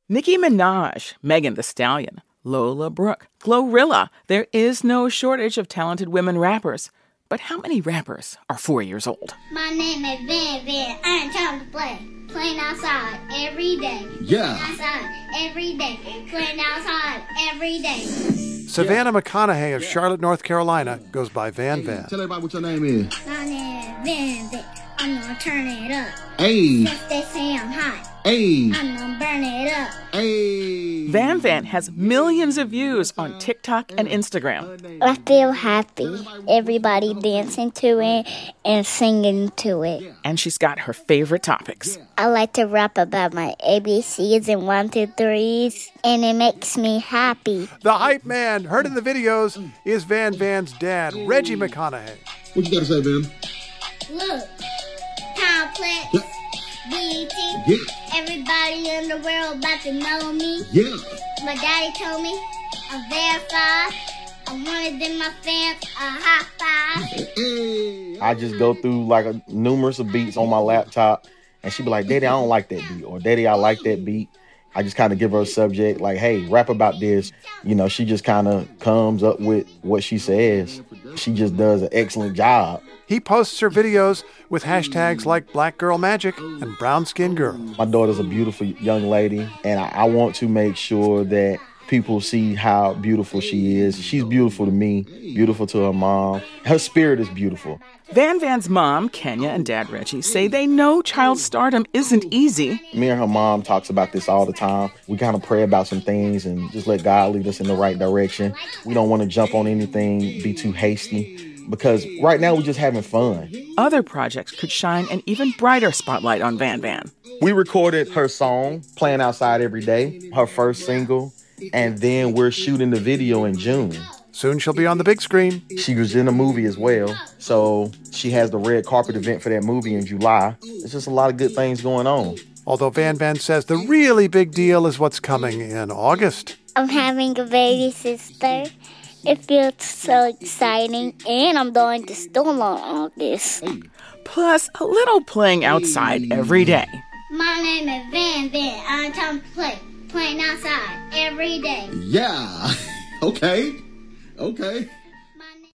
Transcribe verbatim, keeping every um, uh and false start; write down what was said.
Nicki Minaj, Megan Thee Stallion, Lola Brooke, Glorilla. There is no shortage of talented women rappers. But how many rappers are four years old? My name is Van Van. I ain't time to play. Playing outside every day. Yeah. Playing outside every day. Playing outside every day. Savannah McConaughey of Charlotte, North Carolina, goes by Van Van. Tell everybody what your name is. My name is Van Van. I'm gonna turn it up. Hey. Since they say I'm hot. Hey. I'm gonna burn it up. Hey. Van Van has millions of views on TikTok and Instagram. I feel happy. Everybody dancing to it and singing to it. And she's got her favorite topics. I like to rap about my A B Cs and one, two, threes, and it makes me happy. The hype man, heard in the videos, is Van Van's dad, Reggie McConaughey. What you got to say, Van? Look, Complex, Yeah. B E T, Yeah. everybody in the world about to know me. Yeah. My daddy told me I'm verified. I wanted in my fans a high five. Hey. I just go through like a numerous of beats on my laptop, and she be like, Daddy, I don't like that beat, or Daddy, I like that beat. I just kind of give her a subject like, hey, rap about this. You know, she just kind of comes up with what she says. She just does an excellent job. He posts her videos with hashtags like Black Girl Magic and Brown Skin Girl. My daughter's a beautiful young lady, and I, I want to make sure that people see how beautiful she is. She's beautiful to me, beautiful to her mom. Her spirit is beautiful. Van Van's mom, Kenya, and dad, Reggie, say they know child stardom isn't easy. Me and her mom talks about this all the time. We kind of pray about some things and just let God lead us in the right direction. We don't want to jump on anything, be too hasty, because right now we're just having fun. Other projects could shine an even brighter spotlight on Van Van. We recorded her song, Playing Outside Every Day, her first single, and then we're shooting the video in June. Soon she'll be on the big screen. She was in a movie as well, so she has the red carpet event for that movie in July. It's just a lot of good things going on. Although Van Van says the really big deal is what's coming in August. I'm having a baby sister. It feels so exciting, and I'm going to school on August. Plus, a little playing outside every day. My name is Van Van. I'm time to play. Playing outside every day. Yeah. Okay. Okay.